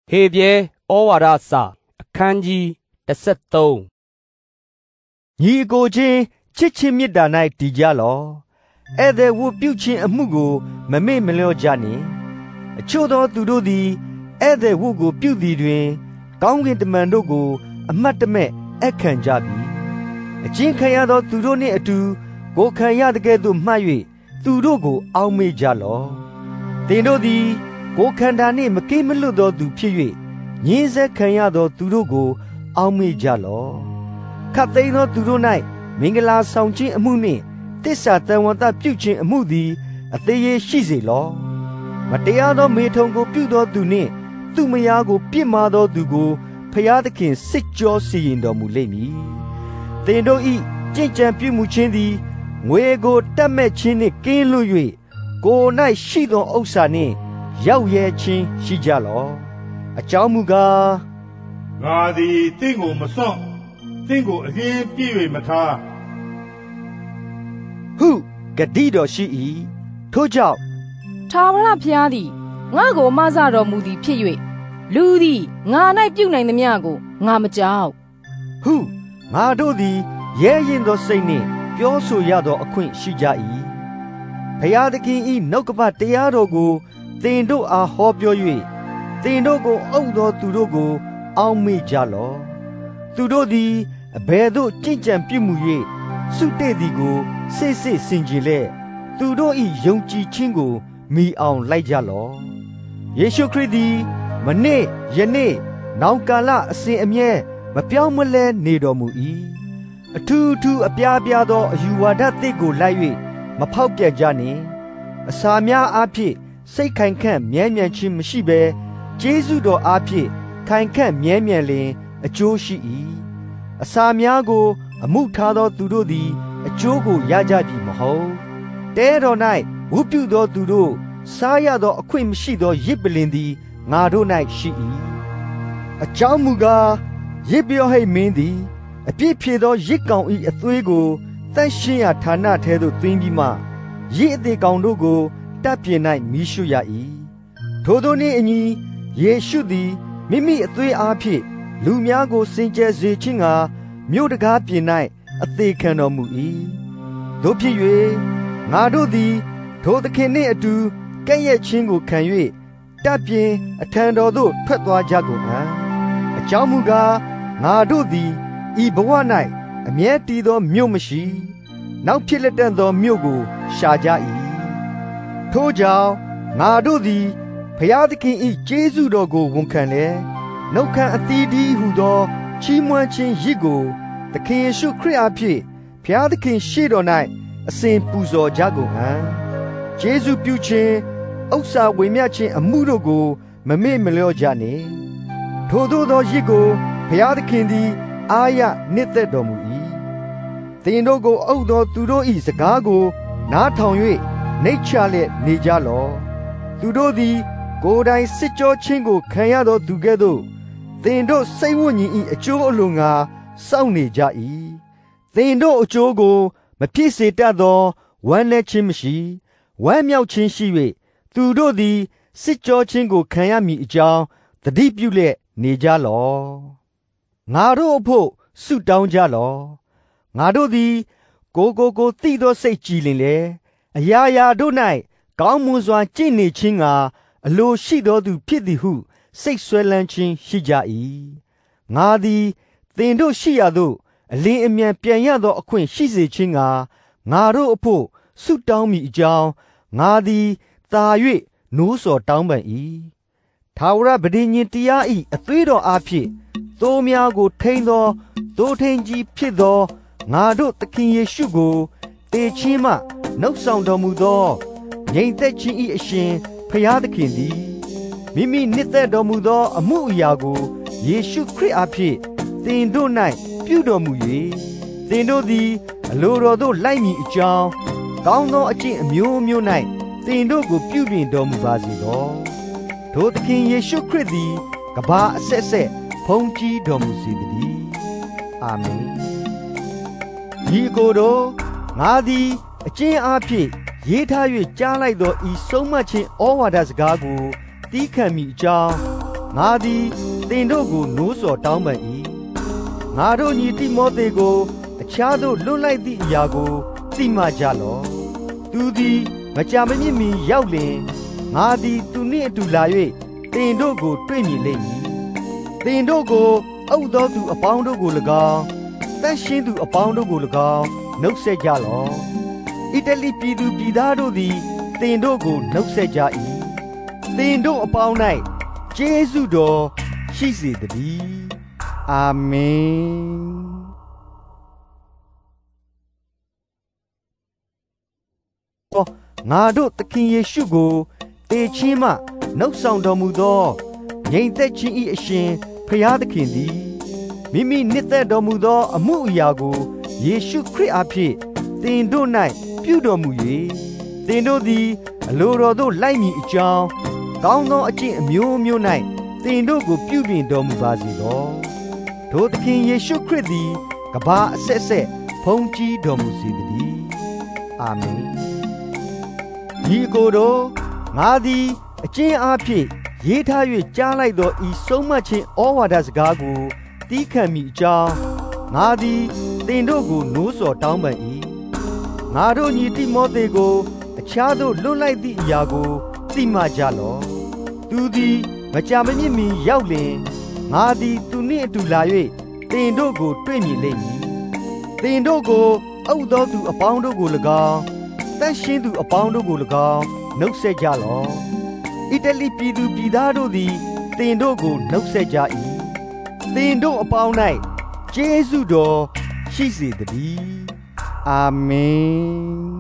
ဟေပြဲဩဝါဒစာအခန်းကြီး13 ညီအကိုချင်းချစ်ချင်းမေတ္တာ၌တည်ကြလော့ဧည့်သည်ဝတ်ပြုခြင်းအမှုကိုမမေ့မလျော့ကြနှင့်အချို့သောသူတို့သည်ဧည့်သည်ဝတ်ကိုပြုသည်တွင်ကောင်းကင်တမန်တို့ကိုအမတ်တမဲ့အခန့်ကြပြီအကျဉ်းခံရသောသူတို့နှင့်အတူကိုခံရတဲ့ကဲ့သို့မှတ်၍သူတို့ကိုအောက်မေ့ကြလော့သင်တို့သည်ကိုခန္ဓာနှင့်မကိမလွတ်သောသူဖြစ်၍ညှင်းဆဲခံရသောသူတို့ကိုအောက်မေ့ကြလော့ခတ်သိမ်းသောသူတို့၌မင်္ဂလာဆောင်ခြင်းအမှုနှင့်တစ္ဆာတန်ဝတ္တပြုခြင်းအမှုသည်အသေးရရှိစေလော့မတရားသောမေထုံကိုပြုသောသူနှင့်သူမယားကိုပြစ်မှားသောသူကိုဖျားသခင်စစ်ကြောစီရင်တော်မူလိမ့်မည်သင်တို့၏ကြင်ကြံပြုမှုခြင်းသည်ငွေကိုတတ်မဲ့ခြင်းနှင့်ကင်းလွတ်၍ကိုယ်၌ရှိသောဥစ္စာနှင့်ရောက်ရဲခြင်းရှိကြလော့အကြောင်းမူကားငါသည်တင့်ကိုမစွန့်တင့်ကိုအလင်းပြည့်၍မထားဟုဂတိတော်ရှိ၏ထို့ကြောင့်ထာဝရဘုရားသည်ငါကိုမဆတော်မူသည်ဖြစ်၍လူသည်ငါ၌ပြုနိုင်သမျှကိုငါမကြောက်ဟုငါတို့သည်ရဲရင်သောစိတ်နှင့်ပြောဆိုရသောအခွင့်ရှိကြ၏ဘုရားသခင်၏နှုတ်ကပတ်တရားတော်ကိုသင်တို့အားဟောပြော၍သင်တို့ကိုအုပ်သောသူတို့ကိုအောက်မေ့ကြလော့သူတို့သည်အဘယ်သို့ကြင်ကြံပြုမှု၍စုတဲ့သည်ကိုစိတ်စင်ကြယ်လေသူတို့၏ယုံကြည်ခြင်းကိုမိအောင်လိုက်ကြလော့ယေရှုခရစ်သည်မနေ့ယနေ့နောင်ကာလအစဉ်အမြဲမပြောင်းမလဲနေတော်မူ၏အထူးထူးအပြားပြားသောအယူဝါဒသစ်ကိုလိုက်၍မဖောက်ပြန်ကြနှင့်အစာများအားဖြင့်စိတ်ခိုင်ခန့်မြဲမြံခြင်းမရှိဘဲကျေးဇူးတော်အားဖြင့်ခိုင်ခန့်မြဲမြံလျင်အကျိုးရှိ၏အစာများကိုအမှုထားသောသူတို့သည်အကျိုးကိုရကြပြီမဟုတ်တဲတော်၌ဝတ်ပြုသောသူတို့စားရသောအခွင့်မရှိသောရစ်ပလင်သည်ငါတို့၌ရှိ၏အကြောင်းမူကားရစ်ပြောဟိတ်မင်းသည်အပြစ်ဖြေသောရစ်ကောင်၏အသွေးကိုသန့်ရှင်းရာဌာနထဲသို့သွင်းပြီးမှရစ်အသေးကောင်တို့ကိုတပ်ပြင်၌မီးရှို့ရ၏ထိုတို့နှင့်အညီယေရှုသည်မိမိအသွေးအားဖြင့်လူများကိုစင်ကြယ်စေခြင်းငှာမြို့တကားပြင်၌အသေးခံတော်မူ၏တို့ဖြစ်၍ငါတို့သည်ထိုသခင်နှင့်အတူကဲ့ရဲ့ခြင်းကိုခံ၍တပ်ပြင်အထံတော်သို့ထွက်သွားကြကုန်အကြောင်းမူကားငါတို့သည်ဤဘဝ၌အမြဲတည်သောမြို့မရှိနောက်ဖြစ်လက်တန်သောမြို့ကိုရှာကြ၏ထို့ကြောင့်ငါတို့သည်ဘုရားသခင်၏ကျေးဇူးတော်ကိုဝန်ခံလေနှုတ်ခမ်းအသီးသီးဟုသောချီးမွမ်းခြင်းရစ်ကိုသခင်ယေရှုခရစ်အားဖြင့်ဘုရားသခင်ရှေ့တော်၌အစဉ်ပူဇော်ကြကုန်ကျေးဇူးပြုခြင်းဥစ္စာဝေမျှခြင်းအမှုတို့ကိုမမေ့မလျော့ကြနှင့်ထိုသို့သောရစ်ကိုဘုရားသခင်သည်အာရနှစ်သက်တော်မူ၏သင်တို့ကိုအုပ်သောသူတို့၏စကားကိုနားထောင်၍နှိတ်ချလျက်နေကြလော့သူတို့သည်ကိုယ်တိုင်စစ်ကြောခြင်းကိုခံရသောသူကဲ့သို့သင်တို့စိတ်ဝိညာဉ်၏အကျိုးအလိုငှာစောင့်နေကြ၏သင်တို့အကျိုးကိုမဖြစ်စေတတ်သောဝမ်းနည်းခြင်းမရှိဝမ်းမြောက်ခြင်းရှိ၍သူတို့သည်စစ်ကြောခြင်းကိုခံရမည်အကြောင်းသတိပြုလျက်နေကြလော့ငါတို့အဖို့ဆုတောင်းကြလော့ငါတို့သည်ကိုသိသောစိတ်ကြည်လင်လေအရာရာတို့၌ကောင်းမွန်စွာကျင့်နေခြင်းငှာအလိုရှိသောသူဖြစ်သည်ဟုစိတ်ဆွဲလန်းခြင်းရှိကြ၏ငါသည်သင်တို့ရှိရာသို့အလင်းအမြန်ပြန်ရသောအခွင့်ရှိစေခြင်းငှာငါတို့အဖို့ဆုတောင်းမိအကြောင်းငါသည်သာ၍နိုးစော်တောင်းပန်၏ထာဝရဗဒိညင်တရား၏အသွေးတော်အားဖြင့်သိုးများကိုထိန်းသောသိုးထိန်းကြီးဖြစ်သောငါတို့သခင်ယေရှုကိုတေချင်းမှနှုတ်ဆောင်တော်မူသောငြိမ်သက်ခြင်း၏အရှင်ဖျားသခင်သည်မိမိနှစ်သက်တော်မူသောအမှုအရာကိုယေရှုခရစ်အားဖြင့်သင်တို့၌ပြုတော်မူ၍သင်တို့သည်အလိုတော်သို့လိုက်မည်အကြောင်းကောင်းသောအကျင့်အမျိုးမျိုး၌သင်တို့ကိုပြုပြင်တော်မူပါစေသောထိုသခင်ယေရှုခရစ်သည်ကမ္ဘာအဆက်ဆက်ဖုန်ကြီးတော်မူစေတည်းအာမင်ဒီကိုယ်တော်ငါသည်အကျင့်အားဖြင့်ရေးထား၍ကြားလိုက်သောဤဆုံးမခြင်းဩဝါဒစကားကိုသီးခံမိအကြောင်းငါသည်သင်တို့ကိုနိုးဆော်တောင်းပန်၏ငါတို့ညီတိမောသေကိုအခြားသို့လွတ်လိုက်သည့်အရာကိုသိမှကြလော့သူသည်မကြာမမြင့်မီရောက်လျင်ငါသည်သူနှင့်အတူလာ၍သင်တို့ကိုတွေ့မြင်လိမ့်မည်သင်တို့ကိုအုပ်သောသူအပေါင်းတို့ကို၎င်းတန်ရှင်းသူအပေါင်းတို့ကို၎င်းနှုတ်ဆက်ကြလော့ဣတလိပြည်သူပြည်သားတို့သည်သင်တို့ကိုနှုတ်ဆက်ကြ၏သင်တို့အပေါင်း၌ကျေးဇူးတော်ရှိစေတည်းအာမင်ငါတို့သခင်ယေရှုကိုတေချင်းမှနှုတ်ဆောင်တော်မူသောငြိမ်သက်ခြင်း၏အရှင်ဖျားသခင်သည်မိမိနှစ်သက်တော်မူသောအမှုအရာကိုယေရှုခရစ်အားဖြင့်သင်တို့၌ပြုတော်မူ၍သင်တို့သည်အလိုတော်သို့လိုက်မည်အကြောင်းကောင်းသောအကျင့်အမျိုးမျိုး၌သင်တို့ကိုပြုပြင်တော်မူပါစေသောထိုသခင်ယေရှုခရစ်သည်ကမ္ဘာအဆက်ဆက်ဖုန်ကြီးတော်မူစေတည်းအာမင်ညီကိုတို့ငါသည်အကျင့်အားဖြင့်ရေးထား၍ကြားလိုက်သောဤဆုံးမခြင်းဩဝါဒစကားကိုတီးခံမိအကြောင်းငါသည်သင်တို့ကိုနိုးဆော်တောင်းပန်၏ငါတို့ညီတိမောသေကိုအခြားသို့လွတ်လိုက်သည့်အရာကိုသိမှကြလော့သူသည်မကြာမမြင့်မီရောက်လျင်ငါသည်သူနှင့်အတူလာ၍သင်တို့ကိုတွေ့မြင်လိမ့်မည်သင်တို့ကိုအုပ်သောသူအပေါင်းတို့ကို၎င်းတန်ရှင်းသူအပေါင်းတို့ကို၎င်းနှုတ်ဆက်ကြလော့ဣတလိပြည်သူပြည်သားတို့သည်သင်တို့ကိုနှုတ်ဆက်ကြ၏သင်တို့အပေါင်း၌ကျေးဇူးတော်ရှိစေတည်းအာမင်